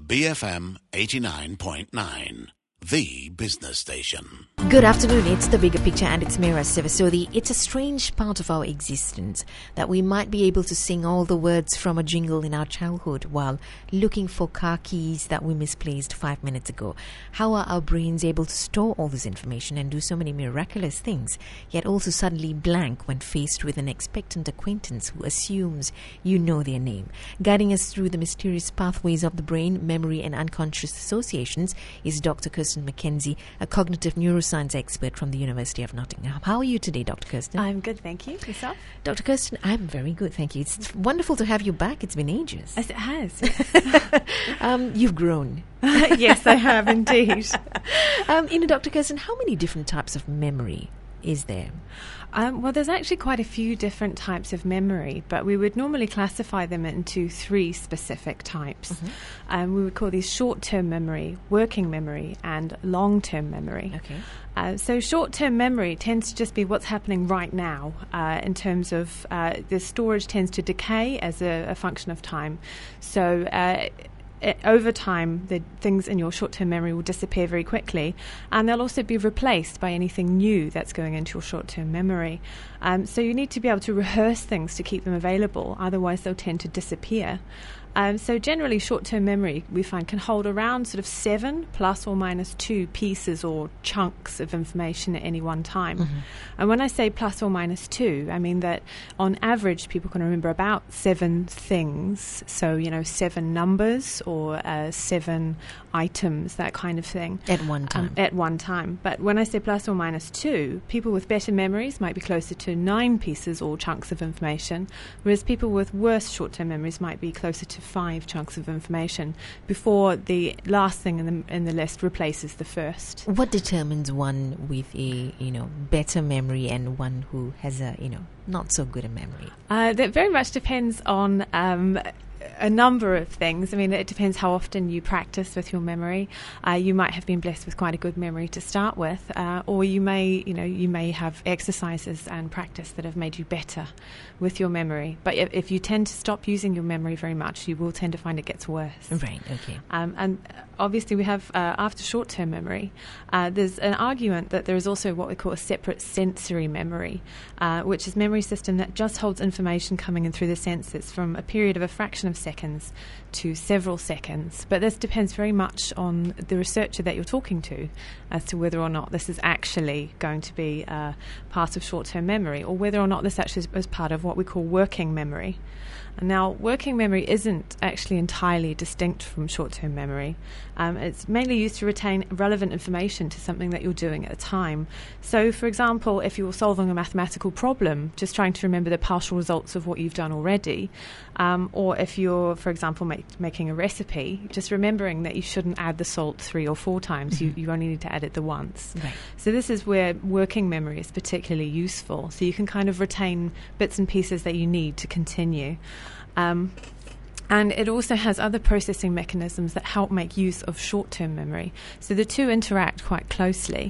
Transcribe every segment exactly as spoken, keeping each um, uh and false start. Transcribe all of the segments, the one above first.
B F M eighty-nine point nine, the business station. Good afternoon, it's The Bigger Picture and it's Mira Sivasodi. It's a strange part of our existence that we might be able to sing all the words from a jingle in our childhood while looking for car keys that we misplaced five minutes ago. How are our brains able to store all this information and do so many miraculous things, yet also suddenly blank when faced with an expectant acquaintance who assumes you know their name? Guiding us through the mysterious pathways of the brain, memory and unconscious associations is Doctor Kirsten McKenzie, a cognitive neuroscience expert from the University of Nottingham. How are you today, Doctor Kirsten? I'm good, thank you. Yourself? Doctor Kirsten, I'm very good, thank you. It's wonderful to have you back. It's been ages. As it has. Yes. um, you've grown. Yes, I have indeed. um, you know, Doctor Kirsten, how many different types of memory is there? Um, well, there's actually quite a few different types of memory, but we would normally classify them into three specific types. Mm-hmm. Um, we would call these short-term memory, working memory, and long-term memory. Okay. Uh, so short-term memory tends to just be what's happening right now uh, in terms of uh, the storage tends to decay as a, a function of time. So uh, It, over time, the things in your short-term memory will disappear very quickly, and they'll also be replaced by anything new that's going into your short-term memory. Um, so you need to be able to rehearse things to keep them available, otherwise they'll tend to disappear. Um, so generally, short-term memory, we find, can hold around sort of seven plus or minus two pieces or chunks of information at any one time. Mm-hmm. And when I say plus or minus two, I mean that on average, people can remember about seven things. So, you know, seven numbers or uh, seven items, that kind of thing. At one time. Um, at one time. But when I say plus or minus two, people with better memories might be closer to nine pieces or chunks of information, whereas people with worse short-term memories might be closer to five chunks of information before the last thing in the in the list replaces the first. What determines one with a you know better memory and one who has a you know not so good a memory? Uh, that very much depends on Um, a number of things. I mean, it depends how often you practice with your memory. Uh, you might have been blessed with quite a good memory to start with, uh, or you may, you know, you may have exercises and practice that have made you better with your memory. But if, if you tend to stop using your memory very much, you will tend to find it gets worse. Right. Okay. Um, and obviously, we have uh, after short-term memory, uh, there's an argument that there is also what we call a separate sensory memory, uh, which is memory system that just holds information coming in through the senses from a period of a fraction of seconds to several seconds. But this depends very much on the researcher that you're talking to as to whether or not this is actually going to be uh, part of short-term memory, or whether or not this actually is, is part of what we call working memory. And now, working memory isn't actually entirely distinct from short-term memory. Um, it's mainly used to retain relevant information to something that you're doing at the time. So, for example, if you're solving a mathematical problem, just trying to remember the partial results of what you've done already, um, or if you're, for example, make, making a recipe, just remembering that you shouldn't add the salt three or four times. Mm-hmm. You, you only need to add it the once. Right. So this is where working memory is particularly useful. So you can kind of retain bits and pieces that you need to continue. Um, and it also has other processing mechanisms that help make use of short-term memory. So the two interact quite closely.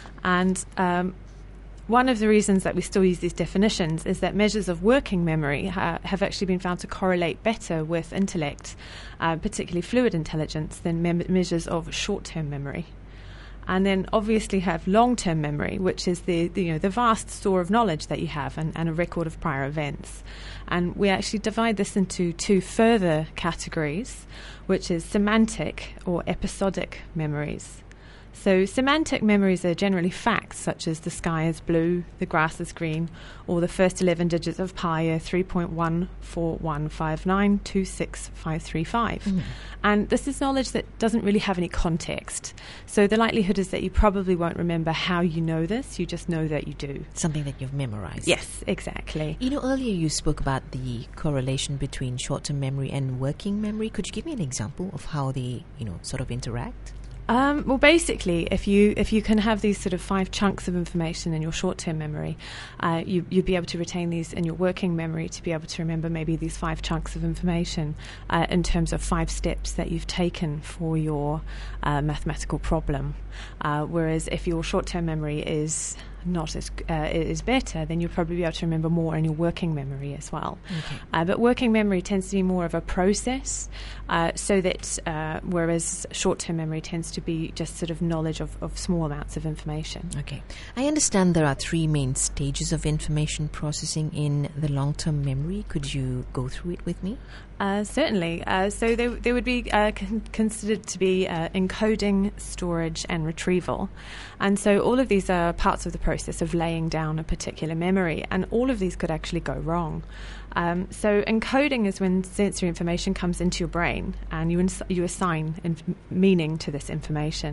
And um, one of the reasons that we still use these definitions is that measures of working memory ha- have actually been found to correlate better with intellect, uh, particularly fluid intelligence, than mem- measures of short-term memory. And then obviously have long-term memory, which is the, the you know the vast store of knowledge that you have and, and a record of prior events. And we actually divide this into two further categories, which is semantic or episodic memories. So semantic memories are generally facts such as the sky is blue, the grass is green, or the first eleven digits of pi are three point one four one five nine two six five three five. Mm. And this is knowledge that doesn't really have any context. So the likelihood is that you probably won't remember how you know this, you just know that you do. Something that you've memorized. Yes, exactly. You know, earlier you spoke about the correlation between short-term memory and working memory. Could you give me an example of how they, you know, sort of interact? Um, well, basically, if you if you can have these sort of five chunks of information in your short-term memory, uh, you, you'd be able to retain these in your working memory to be able to remember maybe these five chunks of information uh, in terms of five steps that you've taken for your uh, mathematical problem. Uh, whereas if your short-term memory is not as uh, is better, then you'll probably be able to remember more in your working memory as well. Okay. Uh, but working memory tends to be more of a process, uh, so that uh, whereas short-term memory tends to be just sort of knowledge of, of small amounts of information. Okay. I understand there are three main stages of information processing in the long-term memory. Could you go through it with me? Uh, certainly. Uh, so they, they would be uh, con- considered to be uh, encoding, storage, and retrieval. And so all of these are parts of the process of laying down a particular memory, and all of these could actually go wrong. Um, so encoding is when sensory information comes into your brain, and you ins- you assign inf- meaning to this information.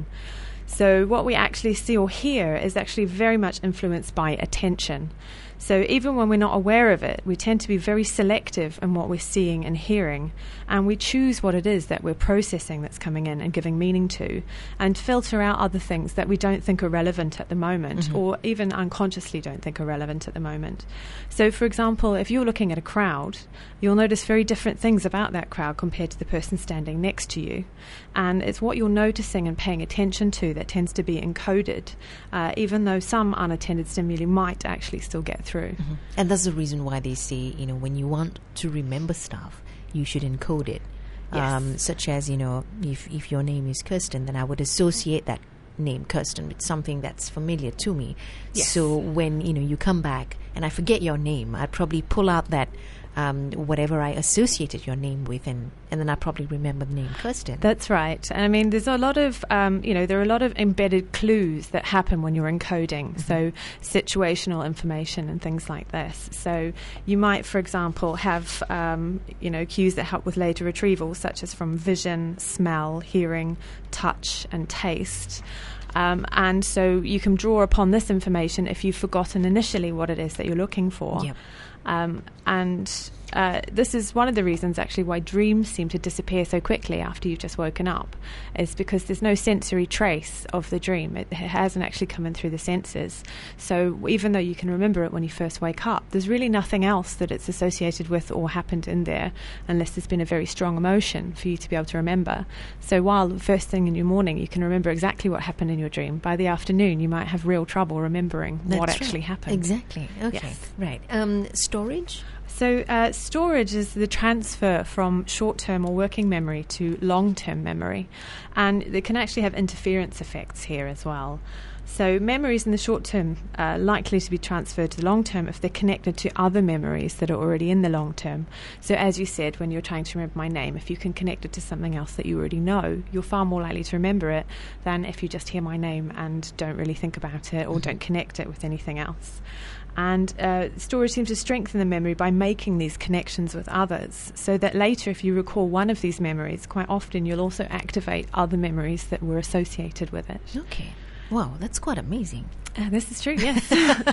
So what we actually see or hear is actually very much influenced by attention. So even when we're not aware of it, we tend to be very selective in what we're seeing and hearing, and we choose what it is that we're processing that's coming in and giving meaning to, and filter out other things that we don't think are relevant at the moment, mm-hmm. or even unconsciously don't think are relevant at the moment. So for example, if you're looking at a crowd, you'll notice very different things about that crowd compared to the person standing next to you. And it's what you're noticing and paying attention to that tends to be encoded, uh, even though some unattended stimuli might actually still get through. Mm-hmm. And that's the reason why they say, you know, when you want to remember stuff, you should encode it. Yes. Um, such as, you know, if, if your name is Kirsten, then I would associate that name Kirsten with something that's familiar to me. Yes. So when, you know, you come back and I forget your name, I'd probably pull out that Um, whatever I associated your name with, and, and then I probably remember the name Kirsten. That's right. And I mean, there's a lot of, um, you know, there are a lot of embedded clues that happen when you're encoding. Mm-hmm. So situational information and things like this. So you might, for example, have, um, you know, cues that help with later retrieval, such as from vision, smell, hearing, touch, and taste. Um, and so you can draw upon this information if you've forgotten initially what it is that you're looking for. Yep. Um, and uh, this is one of the reasons actually why dreams seem to disappear so quickly after you've just woken up, is because there's no sensory trace of the dream. It, it hasn't actually come in through the senses. So even though you can remember it when you first wake up, there's really nothing else that it's associated with or happened in there, unless there's been a very strong emotion for you to be able to remember. So while the first thing in your morning you can remember exactly what happened in your dream, by the afternoon you might have real trouble remembering That's what right. actually happened. Exactly. Okay. Yes. Right. Um, storage? So uh, storage is the transfer from short-term or working memory to long-term memory, and it can actually have interference effects here as well. So memories in the short term are likely to be transferred to the long term if they're connected to other memories that are already in the long term. So as you said, when you're trying to remember my name, if you can connect it to something else that you already know, you're far more likely to remember it than if you just hear my name and don't really think about it or mm-hmm. don't connect it with anything else. And uh, storage seems to strengthen the memory by making these connections with others, so that later if you recall one of these memories, quite often you'll also activate other memories that were associated with it. Okay. Wow, that's quite amazing. Uh, this is true, yes.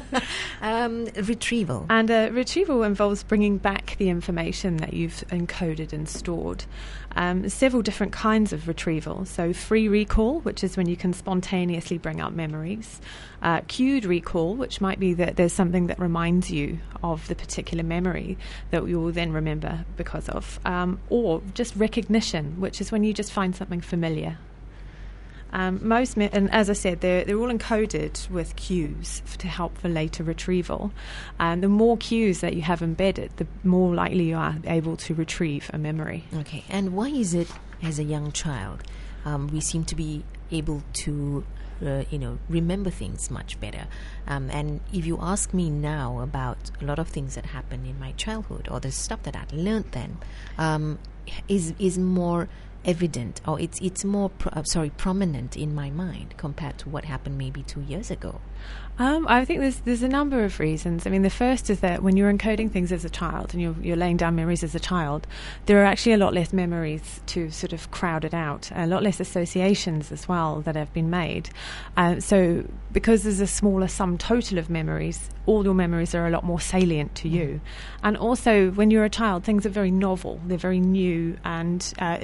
um, retrieval. And uh, retrieval involves bringing back the information that you've encoded and stored. Um, several different kinds of retrieval. So free recall, which is when you can spontaneously bring up memories. Uh, cued recall, which might be that there's something that reminds you of the particular memory that you will then remember because of. Um, or just recognition, which is when you just find something familiar. Um, most, me- and as I said, they're, they're all encoded with cues f- to help for later retrieval. And the more cues that you have embedded, the more likely you are able to retrieve a memory. Okay, and why is it, as a young child, um, we seem to be able to, uh, you know, remember things much better? Um, and if you ask me now about a lot of things that happened in my childhood or the stuff that I learned then, um, is is more evident, or it's it's more pro- uh, sorry prominent in my mind compared to what happened maybe two years ago. Um, I think there's there's a number of reasons. I mean, the first is that when you're encoding things as a child and you're, you're laying down memories as a child, there are actually a lot less memories to sort of crowd it out, a lot less associations as well that have been made. Uh, so because there's a smaller sum total of memories, all your memories are a lot more salient to you. And also, when you're a child, things are very novel, they're very new, and uh, it's very exciting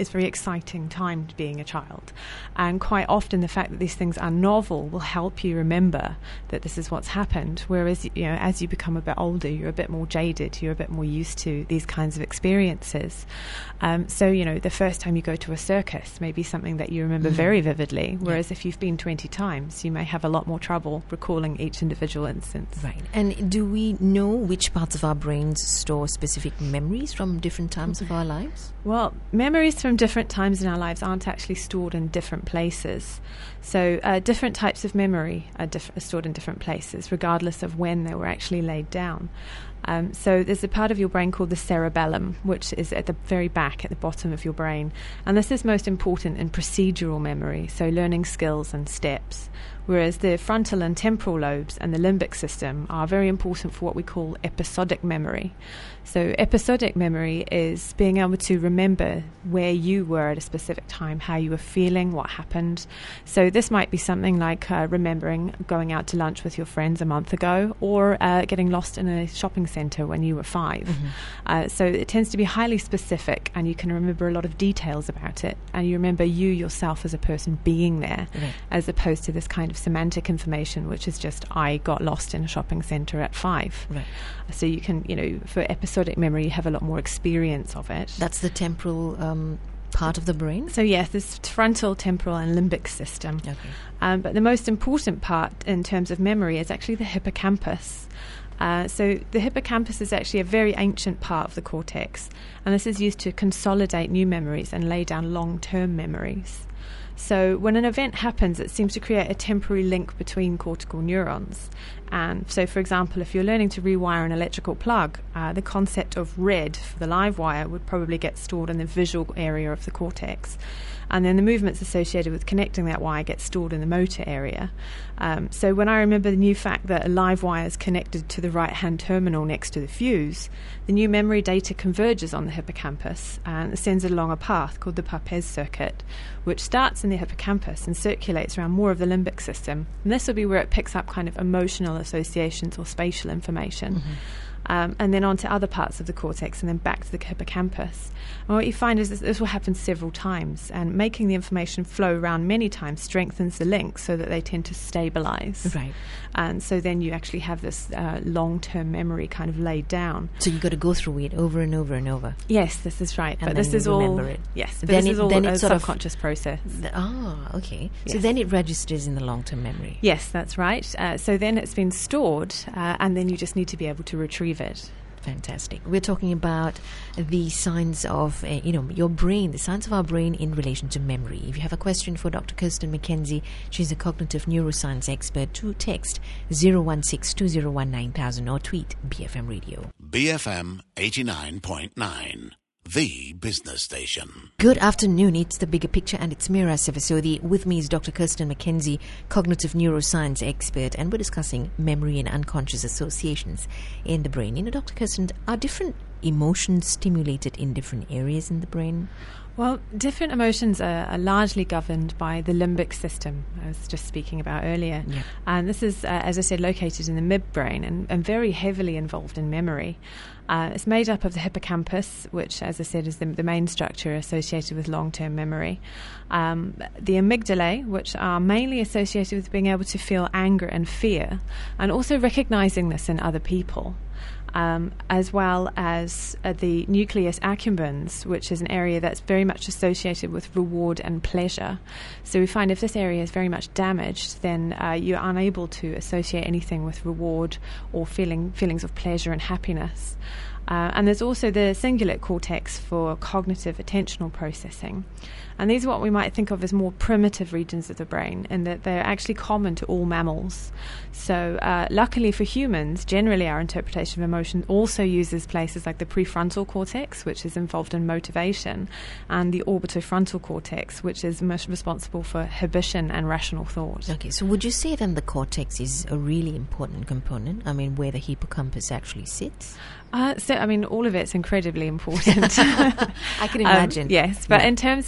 exciting time being a child. And quite often the fact that these things are novel will help you remember that this is what's happened. Whereas, you know, as you become a bit older, you're a bit more jaded, you're a bit more used to these kinds of experiences. Um, so, you know, the first time you go to a circus may be something that you remember mm. very vividly, whereas yeah. if you've been twenty times, you may have a lot more trouble recalling each individual instance. Right. And do we know which parts of our brains store specific memories from different times of our lives? Well, memories from different times in our lives aren't actually stored in different places. So uh, different types of memory are, diff- are stored in different places, regardless of when they were actually laid down. Um, so there's a part of your brain called the cerebellum, which is at the very back, at the bottom of your brain. And this is most important in procedural memory, so learning skills and steps. Whereas the frontal and temporal lobes and the limbic system are very important for what we call episodic memory. So episodic memory is being able to remember where you were at a specific time, how you were feeling, what happened. So this might be something like uh, remembering going out to lunch with your friends a month ago, or uh, getting lost in a shopping centre when you were five. Mm-hmm. Uh, so it tends to be highly specific, and you can remember a lot of details about it, and you remember you yourself as a person being there, right, as opposed to this kind of semantic information, which is just, I got lost in a shopping centre at five. Right. So you can, you know, for episodic memory, you have a lot more experience of it. That's the temporal um, part of the brain? So yes, this frontal, temporal and limbic system. Okay. Um, but the most important part in terms of memory is actually the hippocampus. Uh, so the hippocampus is actually a very ancient part of the cortex, and this is used to consolidate new memories and lay down long-term memories. So when an event happens, it seems to create a temporary link between cortical neurons. And so, for example, if you're learning to rewire an electrical plug, uh, the concept of red for the live wire would probably get stored in the visual area of the cortex. And then the movements associated with connecting that wire get stored in the motor area. Um, so when I remember the new fact that a live wire is connected to the right-hand terminal next to the fuse, the new memory data converges on the hippocampus and sends it along a path called the Papez circuit, which starts in the hippocampus and circulates around more of the limbic system. And this will be where it picks up kind of emotional associations or spatial information. Mm-hmm. Um, and then on to other parts of the cortex, and then back to the hippocampus. And what you find is this, this will happen several times, and making the information flow around many times strengthens the links so that they tend to stabilize. Right. And so then you actually have this uh, long-term memory kind of laid down. So you've got to go through it over and over and over. Yes, this is right. And but then this you is remember all it. Yes, but then this it, is all then a sort subconscious of, process. The, oh, okay. Yes. So then it registers in the long-term memory. Yes, that's right. Uh, so then it's been stored, uh, and then you just need to be able to retrieve it. Fantastic. We're talking about the science of, uh, you know, your brain, the science of our brain in relation to memory. If you have a question for Doctor Kirsten McKenzie, she's a cognitive neuroscience expert, to text zero one six two zero one nine thousand or tweet B F M Radio. B F M eighty-nine point nine. The business station. Good afternoon. It's The Bigger Picture, and it's Mira Sevasodi. With me is Doctor Kirsten McKenzie, cognitive neuroscience expert, and we're discussing memory and unconscious associations in the brain. You know, Doctor Kirsten, are different emotions stimulated in different areas in the brain? Well, different emotions are, are largely governed by the limbic system, I was just speaking about earlier. Yeah. And this is, uh, as I said, located in the midbrain and, and very heavily involved in memory. Uh, it's made up of the hippocampus, which, as I said, is the, the main structure associated with long-term memory. Um, the amygdalae, which are mainly associated with being able to feel anger and fear, and also recognizing this in other people. Um, as well as uh, the nucleus accumbens, which is an area that's very much associated with reward and pleasure. So we find if this area is very much damaged, then uh, you're unable to associate anything with reward or feeling feelings of pleasure and happiness. Uh, and there's also the cingulate cortex for cognitive attentional processing. And these are what we might think of as more primitive regions of the brain, in that they're actually common to all mammals. So uh, luckily for humans, generally our interpretation of emotion also uses places like the prefrontal cortex, which is involved in motivation, and the orbitofrontal cortex, which is most responsible for inhibition and rational thought. Okay, so would you say then the cortex is a really important component? I mean, where the hippocampus actually sits? Uh, so, I mean, all of it's incredibly important. I can imagine. Um, yes, but yeah. in terms of uh,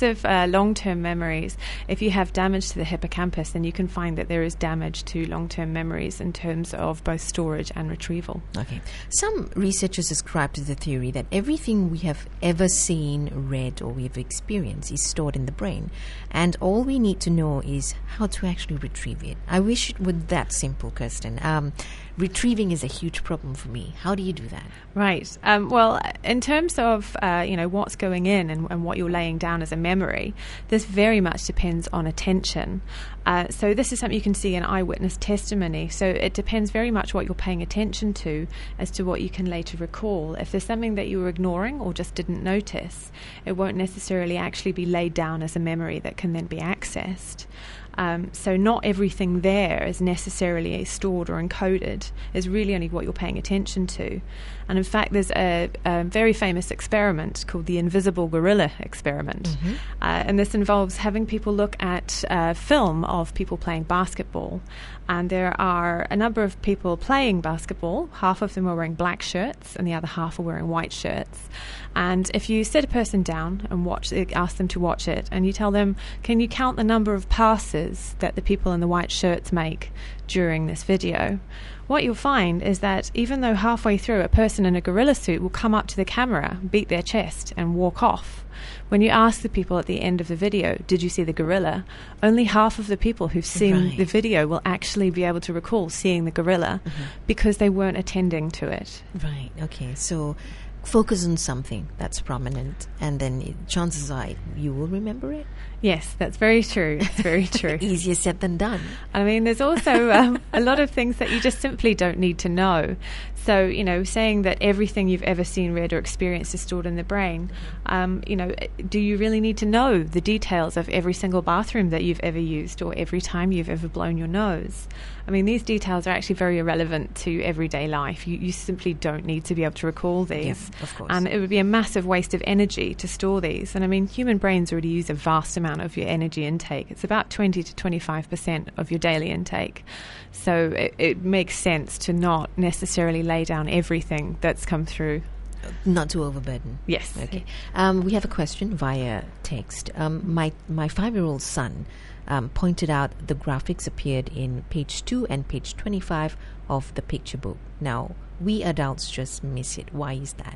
uh, long-term memories, if you have damage to the hippocampus, then you can find that there is damage to long-term memories in terms of both storage and retrieval. Okay. Some researchers ascribe to the theory that everything we have ever seen, read, or we have experienced is stored in the brain, and all we need to know is how to actually retrieve it. I wish it were that simple, Kirsten. Um, retrieving is a huge problem for me. How do you do that? Right. Um, well, in terms of uh, you know what's going in and, and what you're laying down as a memory, this very much depends on attention. Uh, so this is something you can see in eyewitness testimony. So it depends very much what you're paying attention to as to what you can later recall. If there's something that you were ignoring or just didn't notice, it won't necessarily actually be laid down as a memory that can then be accessed. Um, so not everything there is necessarily stored or encoded. It's really only what you're paying attention to. And in fact, there's a, a very famous experiment called the Invisible Gorilla Experiment. Mm-hmm. Uh, and this involves having people look at uh, film of people playing basketball. And there are a number of people playing basketball. Half of them are wearing black shirts and the other half are wearing white shirts. And if you sit a person down and watch, ask them to watch it, and you tell them, can you count the number of passes that the people in the white shirts make during this video? What you'll find is that even though halfway through a person in a gorilla suit will come up to the camera, beat their chest and walk off, when you ask the people at the end of the video, did you see the gorilla? Only half of the people who've seen Right. the video will actually be able to recall seeing the gorilla Mm-hmm. because they weren't attending to it. Right. Okay. So focus on something that's prominent, and then it, chances are you will remember it. Yes, that's very true. It's very true. Easier said than done. I mean, there's also um, a lot of things that you just simply don't need to know. So, you know, saying that everything you've ever seen, read, or experienced is stored in the brain, um, you know, do you really need to know the details of every single bathroom that you've ever used or every time you've ever blown your nose? I mean, these details are actually very irrelevant to everyday life. You, you simply don't need to be able to recall these. Yeah, of course. And it would be a massive waste of energy to store these. And I mean, human brains already use a vast amount of your energy intake. It's about twenty to twenty-five percent of your daily intake. So it, it makes sense to not necessarily lay down everything that's come through. Not to overburden. Yes. Okay. Um, we have a question via text. Um, my my five-year-old son um, pointed out the graphics appeared in page two and page twenty-five of the picture book. Now, we adults just miss it. Why is that?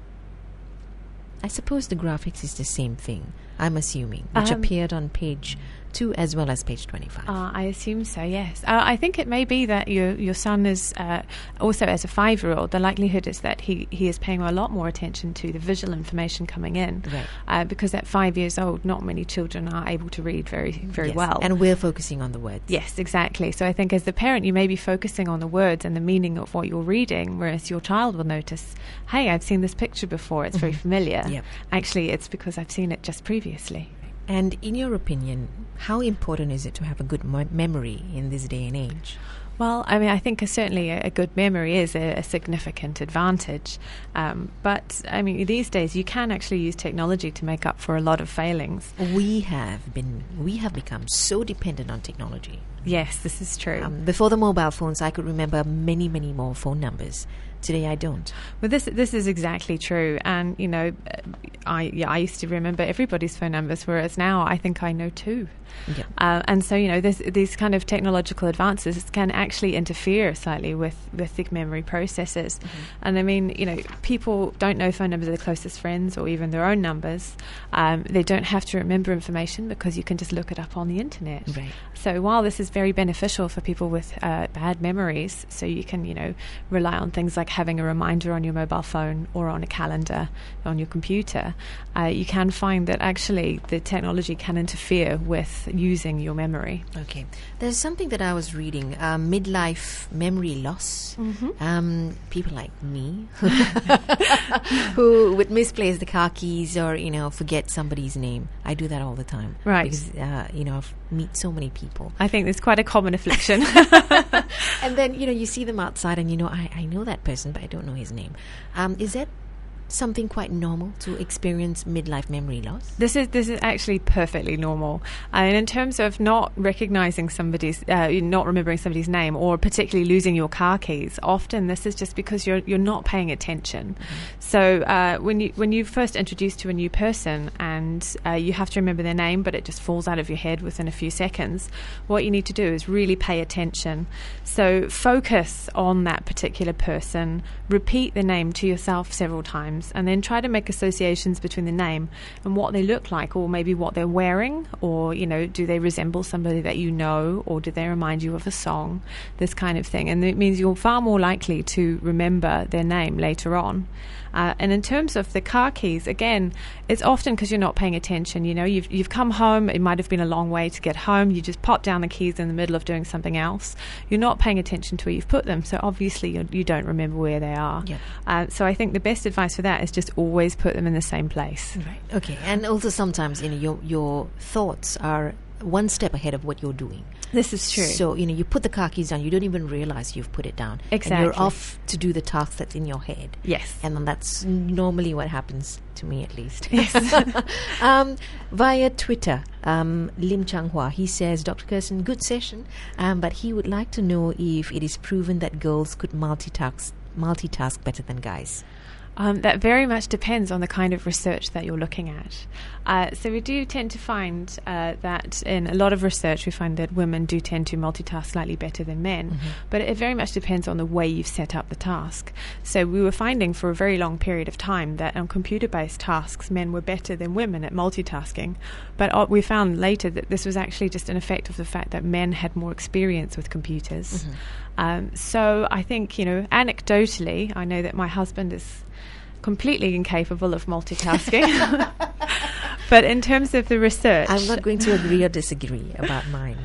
I suppose the graphics is the same thing, I'm assuming, which Um, appeared on page two as well as page twenty-five. Uh, I assume so, yes. Uh, I think it may be that your your son is uh, also, as a five-year-old, the likelihood is that he, he is paying a lot more attention to the visual information coming in. Right. Uh, because at five years old, not many children are able to read very, very Yes, well. and we're focusing on the words. Yes, exactly. So I think as the parent, you may be focusing on the words and the meaning of what you're reading, whereas your child will notice, hey, I've seen this picture before, it's very familiar. Yep. Actually, it's because I've seen it just previously. And in your opinion, how important is it to have a good mo- memory in this day and age? Well, I mean, I think a, certainly a, a good memory is a, a significant advantage. Um, but, I mean, these days you can actually use technology to make up for a lot of failings. We have been, we have become so dependent on technology. Yes, this is true. Um, before the mobile phones, I could remember many, many more phone numbers. Today, I don't. Well, this this is exactly true, and you know, I yeah, I used to remember everybody's phone numbers, whereas now I think I know two. Yeah. Uh, and so, you know, this, these kind of technological advances can actually interfere slightly with, with the memory processes. Mm-hmm. And I mean, you know, people don't know phone numbers of their closest friends or even their own numbers. Um, they don't have to remember information because you can just look it up on the internet. Right. So while this is very beneficial for people with uh, bad memories, so you can, you know, rely on things like having a reminder on your mobile phone or on a calendar on your computer, uh, you can find that actually the technology can interfere with using your memory. Okay. There's something that I was reading, uh, midlife memory loss. Mm-hmm. Um, people like me who would misplace the car keys or, you know, forget somebody's name. I do that all the time. Right. Because, uh, you know, I meet so many people. I think it's quite a common affliction. And then, you know, you see them outside and, you know, I, I know that person, but I don't know his name. Um, is that something quite normal to experience midlife memory loss? This is this is actually perfectly normal. Uh, and in terms of not recognizing somebody's, uh, not remembering somebody's name, or particularly losing your car keys, often this is just because you're you're not paying attention. Mm-hmm. So uh, when you when you first introduced to a new person and uh, you have to remember their name, but it just falls out of your head within a few seconds, what you need to do is really pay attention. So focus on that particular person, repeat the name to yourself several times, and then try to make associations between the name and what they look like, or maybe what they're wearing, or, you know, do they resemble somebody that you know, or do they remind you of a song, this kind of thing. And it means you're far more likely to remember their name later on. Uh, and in terms of the car keys, again, it's often because you're not paying attention. You know, you've you've come home, it might have been a long way to get home, you just pop down the keys in the middle of doing something else. You're not paying attention to where you've put them, so obviously you, you don't remember where they are. Yep. Uh, so I think the best advice for that is just always put them in the same place. Right. Okay. And also sometimes, you know, your your thoughts are one step ahead of what you're doing. This is true. So, you know, you put the car keys down, you don't even realize you've put it down. Exactly. And you're off to do the task that's in your head. Yes. And then that's normally what happens to me, at least. Yes. um, via Twitter, um, Lim Changhua, he says, Doctor Kirsten, good session, um, but he would like to know if it is proven that girls could multitask, multitask better than guys. Um, that very much depends on the kind of research that you're looking at. Uh, so we do tend to find uh, that in a lot of research we find that women do tend to multitask slightly better than men, mm-hmm. but it very much depends on the way you've set up the task. So we were finding for a very long period of time that on computer-based tasks men were better than women at multitasking, but uh, we found later that this was actually just an effect of the fact that men had more experience with computers. Mm-hmm. Um, so I think, you know, anecdotally, I know that my husband is completely incapable of multitasking. But in terms of the research, I'm not going to agree or disagree about mine.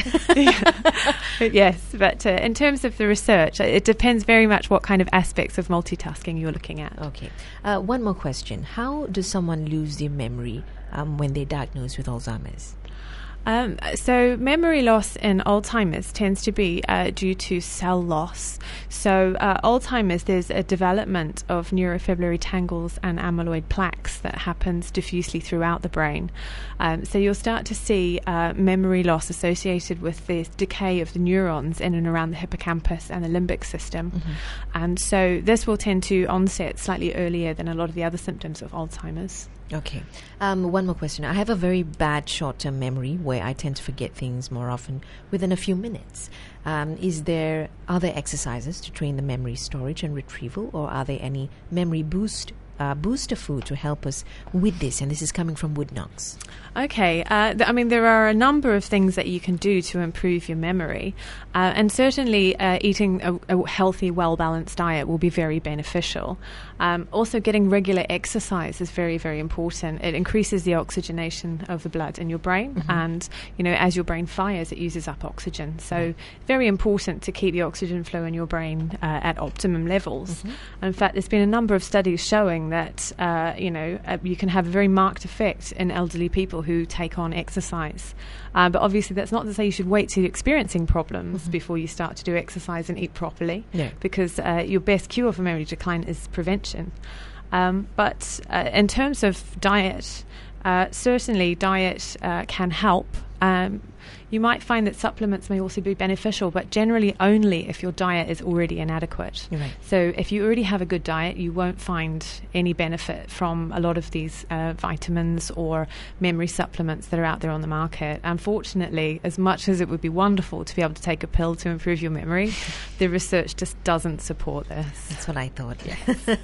Yes, but uh, in terms of the research, it depends very much what kind of aspects of multitasking you're looking at. Okay. Uh, one more question. How does someone lose their memory um, when they're diagnosed with Alzheimer's? Um, so memory loss in Alzheimer's tends to be uh, due to cell loss. So uh, Alzheimer's, there's a development of neurofibrillary tangles and amyloid plaques that happens diffusely throughout the brain. Um, so you'll start to see uh, memory loss associated with this decay of the neurons in and around the hippocampus and the limbic system. Mm-hmm. And so this will tend to onset slightly earlier than a lot of the other symptoms of Alzheimer's. Okay. Um, one more question. I have a very bad short-term memory where I tend to forget things more often within a few minutes. Um, is there other exercises to train the memory storage and retrieval, or are there any memory boost uh, booster food to help us with this? And this is coming from Woodknox. Okay. Uh, th- I mean, there are a number of things that you can do to improve your memory. Uh, and certainly uh, eating a, a healthy, well-balanced diet will be very beneficial. Um, also, getting regular exercise is very, very important. It increases the oxygenation of the blood in your brain. Mm-hmm. And, you know, as your brain fires, it uses up oxygen. So mm-hmm. very important to keep the oxygen flow in your brain uh, at optimum levels. Mm-hmm. In fact, there's been a number of studies showing that, uh, you know, uh, you can have a very marked effect in elderly people who take on exercise. Uh, but obviously that's not to say you should wait till you're experiencing problems mm-hmm. before you start to do exercise and eat properly, no. because uh, your best cure for memory decline is prevention. Um, but uh, in terms of diet, uh, certainly diet uh, can help. Um, you might find that supplements may also be beneficial, but generally only if your diet is already inadequate. Right. So if you already have a good diet, you won't find any benefit from a lot of these uh, vitamins or memory supplements that are out there on the market. Unfortunately, as much as it would be wonderful to be able to take a pill to improve your memory, the research just doesn't support this. That's what I thought. Yes.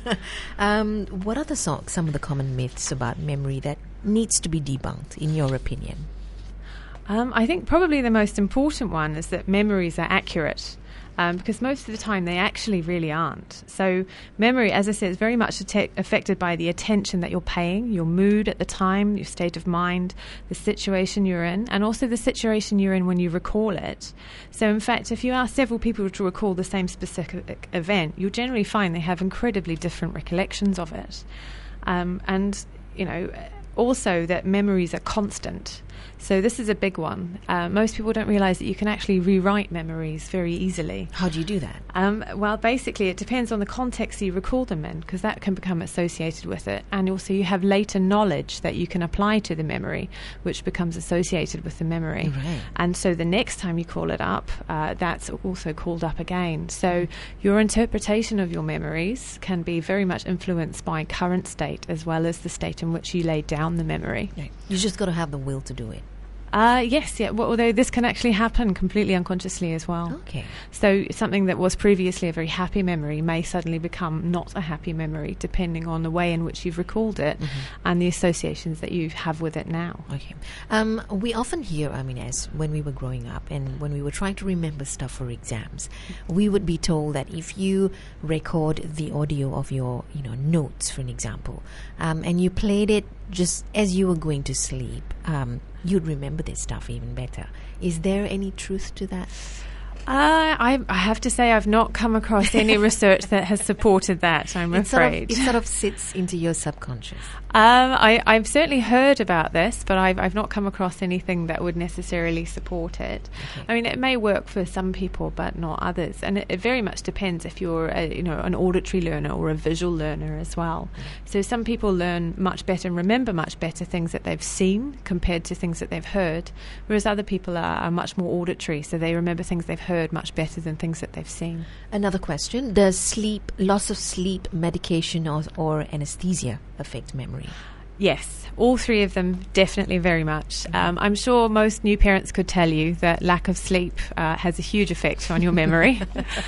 um, what are the so- some of the common myths about memory that needs to be debunked, in your opinion? Um, I think probably the most important one is that memories are accurate, um, because most of the time they actually really aren't. So memory, as I said, is very much att- affected by the attention that you're paying, your mood at the time, your state of mind, the situation you're in, and also the situation you're in when you recall it. So in fact, if you ask several people to recall the same specific event, you'll generally find they have incredibly different recollections of it. Um, and, you know, also that memories are constant. So this is a big one. Uh, most people don't realise that you can actually rewrite memories very easily. How do you do that? Um, well, basically, it depends on the context you recall them in, because that can become associated with it. And also you have later knowledge that you can apply to the memory, which becomes associated with the memory. Right. And so the next time you call it up, uh, that's also called up again. So your interpretation of your memories can be very much influenced by current state as well as the state in which you laid down the memory. Right. You just got to have the will to do it. Uh, yes, yeah. Well, although this can actually happen completely unconsciously as well. Okay. So something that was previously a very happy memory may suddenly become not a happy memory, depending on the way in which you've recalled it mm-hmm. and the associations that you have with it now. Okay. Um, we often hear, I mean, as when we were growing up and when we were trying to remember stuff for exams, we would be told that if you record the audio of your, you know, notes, for an example, um, and you played it just as you were going to sleep, um, you'd remember this stuff even better. Is there any truth to that? Uh, I, I have to say I've not come across any research that has supported that, I'm it afraid. Sort of, it sort of sits into your subconscious. Um, I, I've certainly heard about this, but I've, I've not come across anything that would necessarily support it. Okay. I mean, it may work for some people, but not others. And it, it very much depends if you're a, you know, an auditory learner or a visual learner as well. Mm. So some people learn much better and remember much better things that they've seen compared to things that they've heard, whereas other people are, are much more auditory, so they remember things they've heard much better than things that they've seen. Another question: does sleep, loss of sleep, medication, or, or anesthesia affect memory? Yes, all three of them definitely very much. Um, I'm sure most new parents could tell you that lack of sleep uh, has a huge effect on your memory.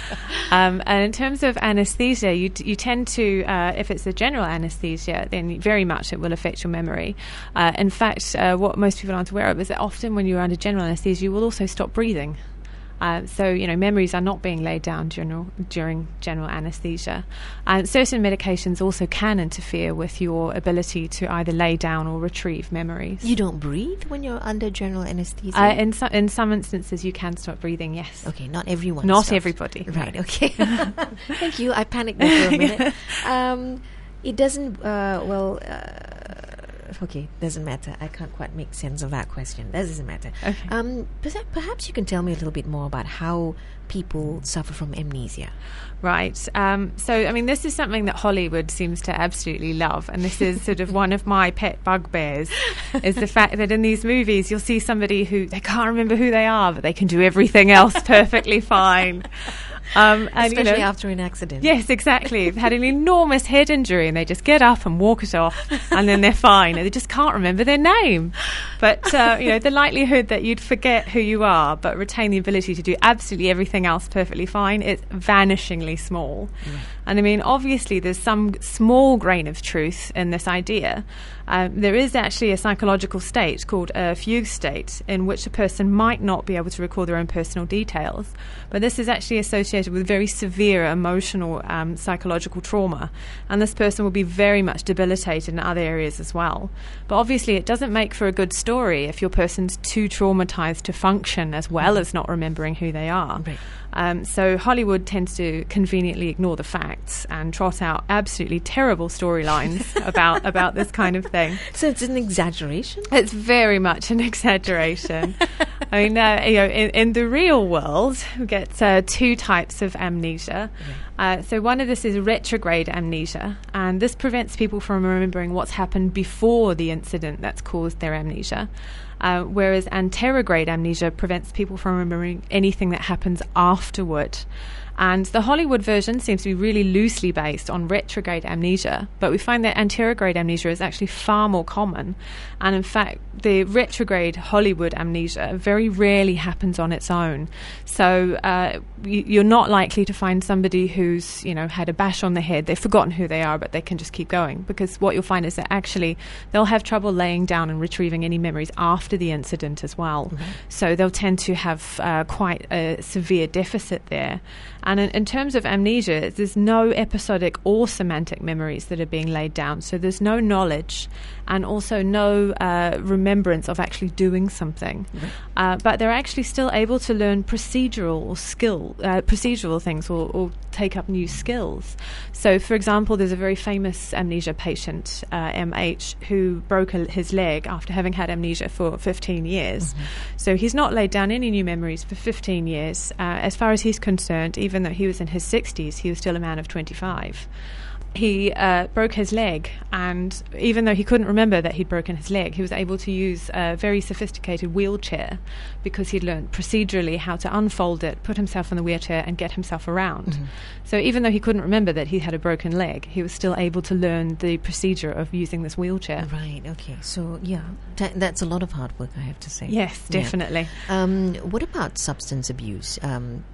um, and in terms of anesthesia, you, t- you tend to, uh, if it's a general anesthesia, then very much it will affect your memory. Uh, in fact, uh, what most people aren't aware of is that often when you're under general anesthesia, you will also stop breathing. Uh, so, you know, memories are not being laid down during, during general anesthesia. And certain medications also can interfere with your ability to either lay down or retrieve memories. You don't breathe when you're under general anesthesia? Uh, in, so, in some instances, you can stop breathing, yes. Okay, not everyone Not stops. everybody. Right, okay. Thank you. I panicked there for a minute. Um, it doesn't, uh, well... Uh, Okay, doesn't matter. I can't quite make sense of that question. That doesn't matter. Okay. Um, perhaps you can tell me a little bit more about how people suffer from amnesia. Right. Um, so, I mean, this is something that Hollywood seems to absolutely love, and this is sort of one of my pet bugbears, is the fact that in these movies you'll see somebody who, they can't remember who they are, but they can do everything else perfectly fine. Um, and, Especially you know, after an accident. Yes, exactly. They've had an enormous head injury and they just get up and walk it off and then they're fine and they just can't remember their name. But, uh, you know, the likelihood that you'd forget who you are but retain the ability to do absolutely everything else perfectly fine is vanishingly small. Mm. And I mean, obviously there's some small grain of truth in this idea. Um, there is actually a psychological state called a fugue state in which a person might not be able to recall their own personal details. But this is actually associated with very severe emotional um, psychological trauma. And this person will be very much debilitated in other areas as well. But obviously it doesn't make for a good story if your person's too traumatized to function as well as not remembering who they are. Right. Um, so Hollywood tends to conveniently ignore the facts and trot out absolutely terrible storylines about, about this kind of thing. So it's an exaggeration? It's very much an exaggeration. I mean, uh, you know, in, in the real world, we get uh, two types of amnesia. Mm-hmm. Uh, so one of this is retrograde amnesia, and this prevents people from remembering what's happened before the incident that's caused their amnesia. Uh, whereas anterograde amnesia prevents people from remembering anything that happens afterward. And the Hollywood version seems to be really loosely based on retrograde amnesia, but we find that anterograde amnesia is actually far more common. And in fact, the retrograde Hollywood amnesia very rarely happens on its own. So uh, you're not likely to find somebody who's, you know, had a bash on the head, they've forgotten who they are, but they can just keep going. Because what you'll find is that actually they'll have trouble laying down and retrieving any memories after the incident as well. Mm-hmm. So they'll tend to have uh, quite a severe deficit there. And in, in terms of amnesia, there's no episodic or semantic memories that are being laid down. So there's no knowledge and also no uh, remembrance of actually doing something. Mm-hmm. Uh, but they're actually still able to learn procedural or skill, uh, procedural things or, or take up new skills. So, for example, there's a very famous amnesia patient, uh, M H, who broke a, his leg after having had amnesia for, fifteen years. Mm-hmm. So he's not laid down any new memories for fifteen years. Uh, as far as he's concerned, even though he was in his sixties, he was still a man of twenty-five. He uh, broke his leg, and even though he couldn't remember that he'd broken his leg, he was able to use a very sophisticated wheelchair because he'd learned procedurally how to unfold it, put himself in the wheelchair, and get himself around. Mm-hmm. So even though he couldn't remember that he had a broken leg, he was still able to learn the procedure of using this wheelchair. Right, okay. So, yeah, t- that's a lot of hard work, I have to say. Yes, definitely. Yeah. Um, what about substance abuse? Um,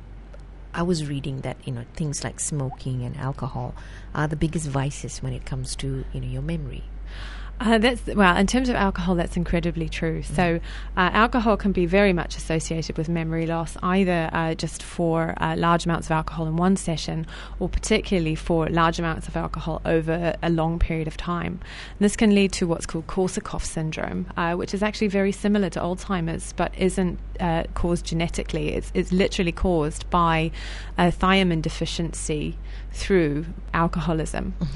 I was reading that, you know, things like smoking and alcohol are the biggest vices when it comes to, you know, your memory. Uh, that's well, in terms of alcohol, that's incredibly true. Mm. So uh, alcohol can be very much associated with memory loss, either uh, just for uh, large amounts of alcohol in one session, or particularly for large amounts of alcohol over a long period of time. And this can lead to what's called Korsakoff syndrome, uh, which is actually very similar to Alzheimer's, but isn't uh, caused genetically. It's, it's literally caused by a thiamine deficiency through alcoholism. Mm-hmm.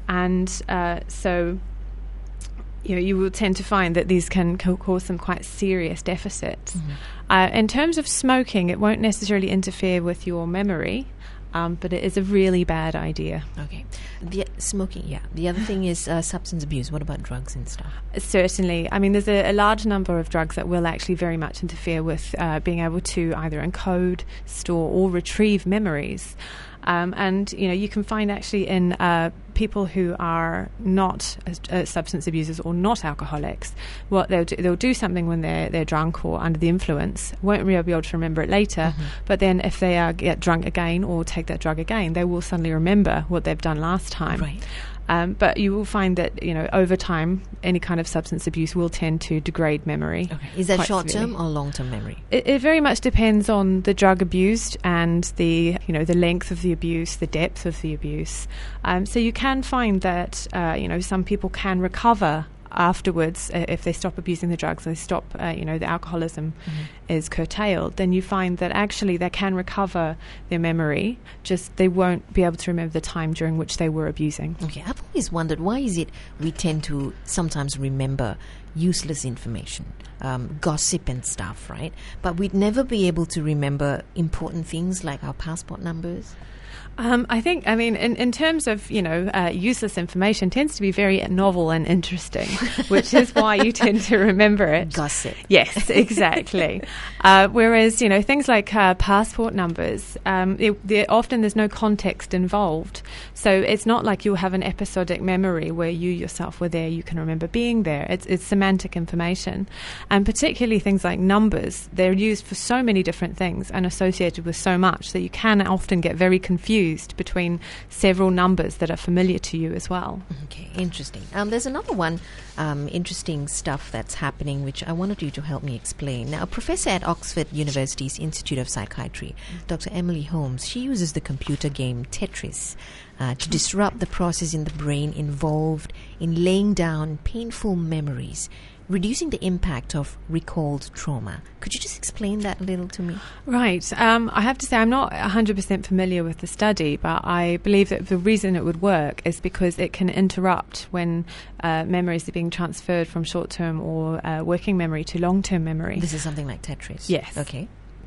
And uh, so... You know, you will tend to find that these can co- cause some quite serious deficits. Mm-hmm. Uh, in terms of smoking, it won't necessarily interfere with your memory, um, but it is a really bad idea. Okay. The smoking, yeah. The other thing is uh, substance abuse. What about drugs and stuff? Certainly. I mean, there's a, a large number of drugs that will actually very much interfere with uh, being able to either encode, store, or retrieve memories. Um, and, you know, you can find actually in uh, people who are not uh, substance abusers or not alcoholics, what they'll do, they'll do something when they're they're drunk or under the influence, won't really be able to remember it later. Mm-hmm. But then if they are get drunk again or take that drug again, they will suddenly remember what they've done last time. Right. Um, but you will find that, you know, over time, any kind of substance abuse will tend to degrade memory. Okay. Is that short-term or long-term memory? It, it very much depends on the drug abused and the, you know, the length of the abuse, the depth of the abuse. Um, so you can find that, uh, you know, some people can recover afterwards uh, if they stop abusing the drugs, they stop, uh, you know, the alcoholism mm-hmm. is curtailed, then you find that actually they can recover their memory, just they won't be able to remember the time during which they were abusing. Okay, I've always wondered, why is it we tend to sometimes remember useless information, um, gossip and stuff, right? But we'd never be able to remember important things like our passport numbers? Um, I think, I mean, in, in terms of, you know, uh, useless information tends to be very novel and interesting, which is why you tend to remember it. Gossip. Yes, exactly. uh, whereas, you know, things like uh, passport numbers, um, it, often there's no context involved. So it's not like you'll have an episodic memory where you yourself were there, you can remember being there. It's, it's semantic information. And particularly things like numbers, they're used for so many different things and associated with so much that you can often get very confused between several numbers that are familiar to you as well. Okay, interesting. Um, there's another one, um, interesting stuff that's happening, which I wanted you to help me explain. Now, a professor at Oxford University's Institute of Psychiatry, Doctor Emily Holmes, she uses the computer game Tetris uh, to disrupt the process in the brain involved in laying down painful memories, reducing the impact of recalled trauma. Could you just explain that a little to me? Right. Um, I have to say I'm not one hundred percent familiar with the study, but I believe that the reason it would work is because it can interrupt when uh, memories are being transferred from short-term or uh, working memory to long-term memory. This is something like Tetris? Yes. Okay.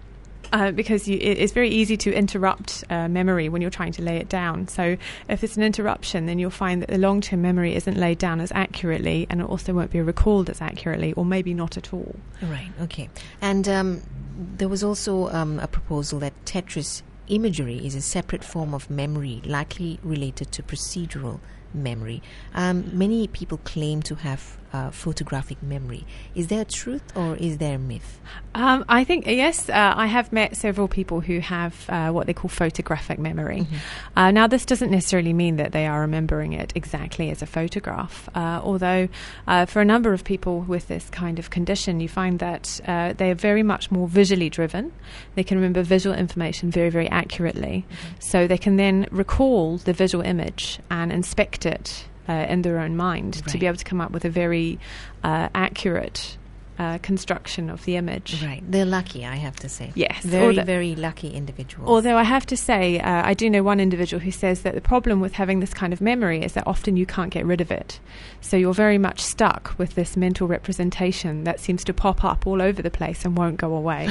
Uh, because you, it, it's very easy to interrupt uh, memory when you're trying to lay it down. So if it's an interruption, then you'll find that the long-term memory isn't laid down as accurately, and it also won't be recalled as accurately, or maybe not at all. Right, okay. And um, there was also um, a proposal that Tetris imagery is a separate form of memory, likely related to procedural memory. Um, many people claim to have uh, photographic memory. Is there a truth or is there a myth? Um, I think, yes, uh, I have met several people who have uh, what they call photographic memory. Mm-hmm. Uh, now, this doesn't necessarily mean that they are remembering it exactly as a photograph, uh, although uh, for a number of people with this kind of condition, you find that uh, they are very much more visually driven. They can remember visual information very, very accurately. Mm-hmm. So they can then recall the visual image and inspect it Uh, in their own mind, right, to be able to come up with a very uh, accurate uh, construction of the image. Right. They're lucky, I have to say. Yes. Very, Although, very lucky individuals. Although I have to say, uh, I do know one individual who says that the problem with having this kind of memory is that often you can't get rid of it. So you're very much stuck with this mental representation that seems to pop up all over the place and won't go away.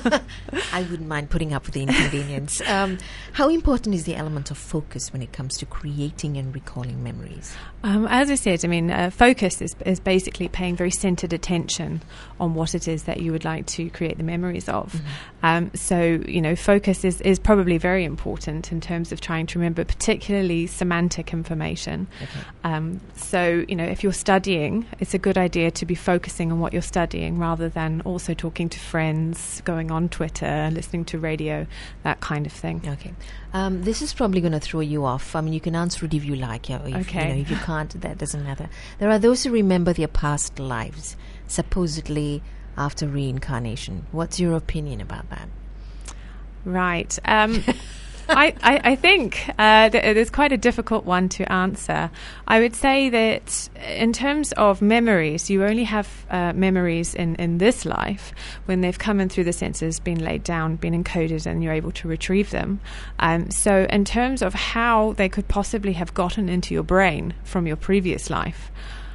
I wouldn't mind putting up with the inconvenience. um, how important is the element of focus when it comes to creating and recalling memories? Um, as I said, I mean, uh, focus is, is basically paying very centered attention on what it is that you would like to create the memories of. Mm-hmm. Um, so, you know, focus is, is probably very important in terms of trying to remember particularly semantic information. Okay. Um, so, you know, if you're studying, it's a good idea to be focusing on what you're studying rather than also talking to friends, going on Twitter, listening to radio, that kind of thing. Okay. Um, this is probably going to throw you off. I mean, you can answer it if you like. If, okay. You know, if you can't, that doesn't matter. There are those who remember their past lives, supposedly after reincarnation. What's your opinion about that? Right. Um, I, I, I think uh, th- it is quite a difficult one to answer. I would say that in terms of memories, you only have uh, memories in, in this life when they've come in through the senses, been laid down, been encoded, and you're able to retrieve them. Um, so in terms of how they could possibly have gotten into your brain from your previous life,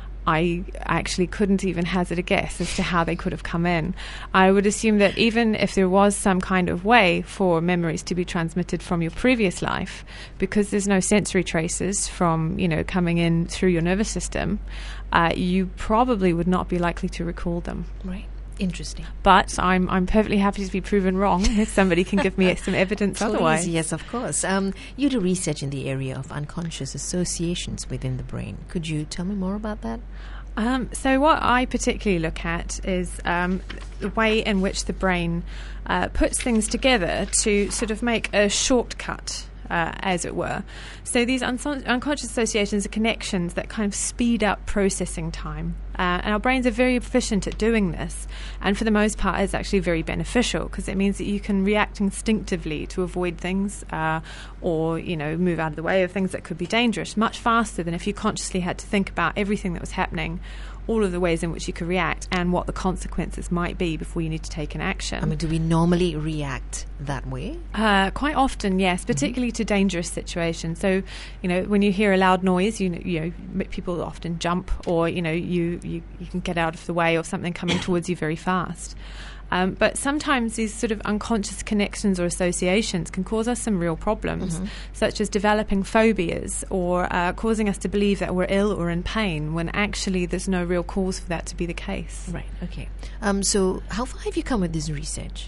I actually couldn't even hazard a guess as to how they could have come in. I would assume that even if there was some kind of way for memories to be transmitted from your previous life, because there's no sensory traces from, you know, coming in through your nervous system, uh, you probably would not be likely to recall them. Right. Interesting. But I'm I'm perfectly happy to be proven wrong if somebody can give me some evidence otherwise. Yes, of course. Um, you do research in the area of unconscious associations within the brain. Could you tell me more about that? Um, so what I particularly look at is um, the way in which the brain uh, puts things together to sort of make a shortcut, uh, as it were. So these un- unconscious associations are connections that kind of speed up processing time. Uh, and our brains are very efficient at doing this. And for the most part, it's actually very beneficial because it means that you can react instinctively to avoid things uh, or, you know, move out of the way of things that could be dangerous much faster than if you consciously had to think about everything that was happening, all of the ways in which you could react and what the consequences might be before you need to take an action. I mean, do we normally react that way? Uh, quite often, yes, particularly mm-hmm. to dangerous situations. So, you know, when you hear a loud noise, you know, you know, people often jump or, you know, you, you, you can get out of the way of something coming towards you very fast. Um, but sometimes these sort of unconscious connections or associations can cause us some real problems, mm-hmm. such as developing phobias or uh, causing us to believe that we're ill or in pain when actually there's no real cause for that to be the case. Right, okay. Um, so how far have you come with this research?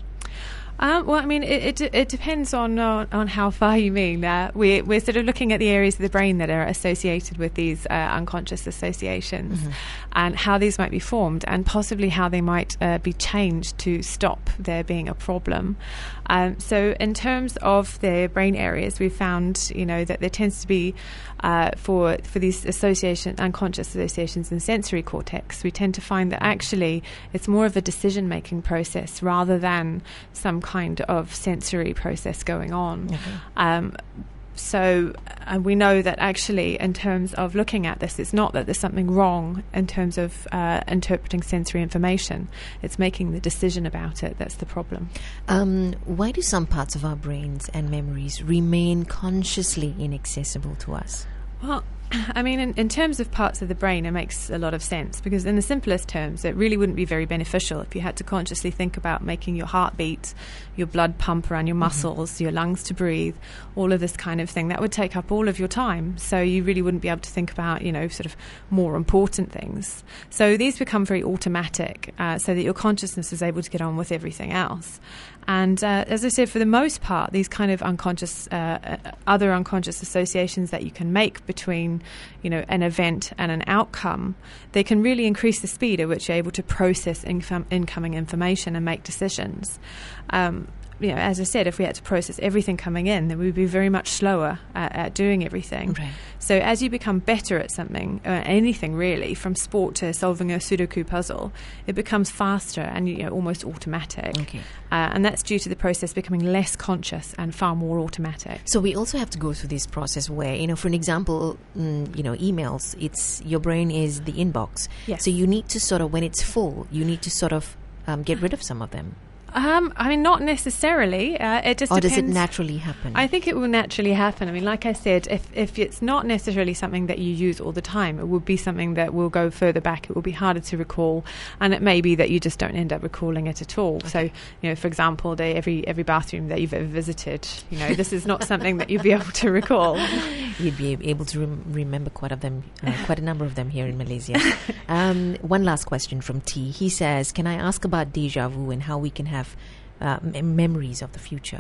Um, well, I mean, it it, it depends on, on on how far you mean. Uh, we're, we're sort of looking at the areas of the brain that are associated with these uh, unconscious associations mm-hmm. and how these might be formed and possibly how they might uh, be changed to stop there being a problem. Um, so in terms of the brain areas, we've found, you know, that there tends to be, uh, for for these association, unconscious associations in sensory cortex, we tend to find that actually it's more of a decision-making process rather than some kind of sensory process going on. Okay. Um, so uh, we know that actually in terms of looking at this, it's not that there's something wrong in terms of uh, interpreting sensory information. It's making the decision about it that's the problem. Um, why do some parts of our brains and memories remain consciously inaccessible to us? Well, I mean, in, in terms of parts of the brain, it makes a lot of sense because in the simplest terms, it really wouldn't be very beneficial if you had to consciously think about making your heart beat, your blood pump around your muscles, mm-hmm. your lungs to breathe, all of this kind of thing. That would take up all of your time. So you really wouldn't be able to think about, you know, sort of more important things. So these become very automatic uh, so that your consciousness is able to get on with everything else. And uh, as I said, for the most part, these kind of unconscious, uh, other unconscious associations that you can make between, you know, an event and an outcome, they can really increase the speed at which you're able to process incom- incoming information and make decisions. Um, you know, as I said, if we had to process everything coming in, then we'd be very much slower at, at doing everything. Right. So as you become better at something, uh, anything really, from sport to solving a Sudoku puzzle, it becomes faster and, you know, almost automatic. Okay. Uh, and that's due to the process becoming less conscious and far more automatic. So we also have to go through this process where, you know, for an example, mm, you know, emails, it's your brain is the inbox. Yes. So you need to sort of, when it's full, you need to sort of um, get rid of some of them. Um, I mean, not necessarily. Uh, it just or depends. does it naturally happen? I think it will naturally happen. I mean, like I said, if, if it's not necessarily something that you use all the time, it will be something that will go further back. It will be harder to recall, and it may be that you just don't end up recalling it at all. Okay. So, you know, for example, the, every every bathroom that you've ever visited, you know, this is not something that you'd be able to recall. You'd be able to rem- remember quite of them, uh, quite a number of them here in Malaysia. um, one last question from T. He says, "Can I ask about déjà vu and how we can have Uh, m- memories of the future?"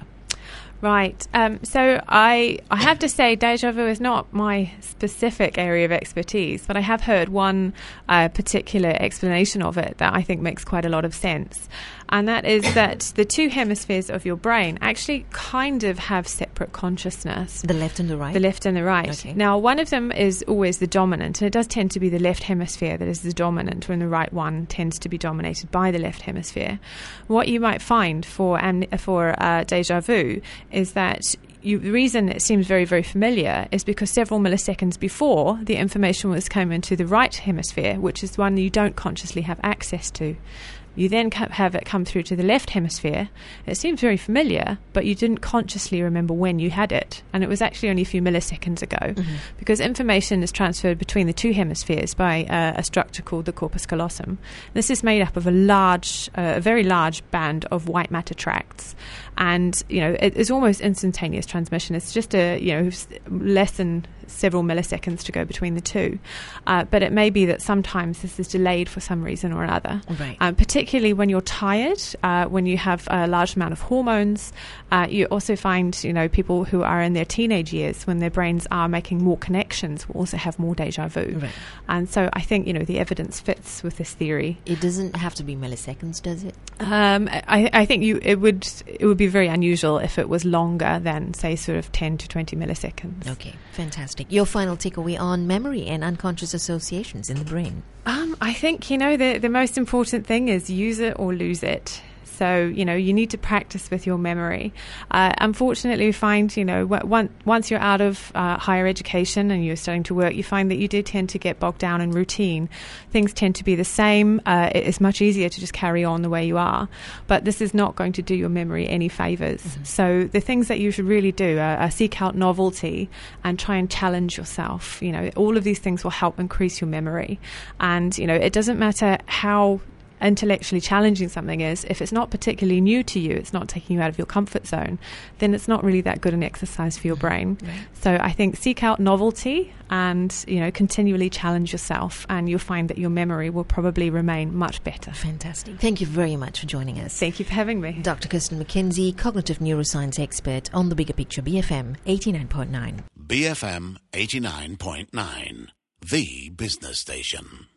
Right. Um, so I I have to say, déjà vu is not my specific area of expertise, but I have heard one uh, particular explanation of it that I think makes quite a lot of sense. And that is that the two hemispheres of your brain actually kind of have separate consciousness. The left and the right? The left and the right. Okay. Now, one of them is always the dominant, and it does tend to be the left hemisphere that is the dominant, when the right one tends to be dominated by the left hemisphere. What you might find for um, for uh, déjà vu is that You, the reason it seems very, very familiar is because several milliseconds before, the information was coming into the right hemisphere, which is one you don't consciously have access to. You then have it come through to the left hemisphere. It seems very familiar, but you didn't consciously remember when you had it. And it was actually only a few milliseconds ago, mm-hmm. because information is transferred between the two hemispheres by uh, a structure called the corpus callosum. This is made up of a large, uh, a very large band of white matter tracts. And, you know, it is almost instantaneous transmission. It's just a, you know, less than several milliseconds to go between the two. Uh, but it may be that sometimes this is delayed for some reason or another. Right. Um, particularly when you're tired, uh, when you have a large amount of hormones. Uh, you also find, you know, people who are in their teenage years, when their brains are making more connections, will also have more déjà vu. Right. And so I think, you know, the evidence fits with this theory. It doesn't have to be milliseconds, does it? Um, I, I think you it would it would be very unusual if it was longer than, say, sort of ten to twenty milliseconds. Okay, fantastic. Your final takeaway on memory and unconscious associations in the brain? Um, I think, you know, the, the most important thing is use it or lose it. So, you know, you need to practice with your memory. Uh, unfortunately, we find, you know, w- once you're out of uh, higher education and you're starting to work, you find that you do tend to get bogged down in routine. Things tend to be the same. Uh, it's much easier to just carry on the way you are. But this is not going to do your memory any favours. Mm-hmm. So the things that you should really do are, are seek out novelty and try and challenge yourself. You know, all of these things will help increase your memory. And, you know, it doesn't matter how intellectually challenging something is, if it's not particularly new to you, it's not taking you out of your comfort zone, then it's not really that good an exercise for your brain. Right. So I think seek out novelty and, you know, continually challenge yourself, and you'll find that your memory will probably remain much better. Fantastic. Thank you very much for joining us. Thank you for having me. Doctor Kirsten McKenzie, cognitive neuroscience expert on The Bigger Picture, B F M eighty-nine point nine. B F M eighty-nine point nine, the business station.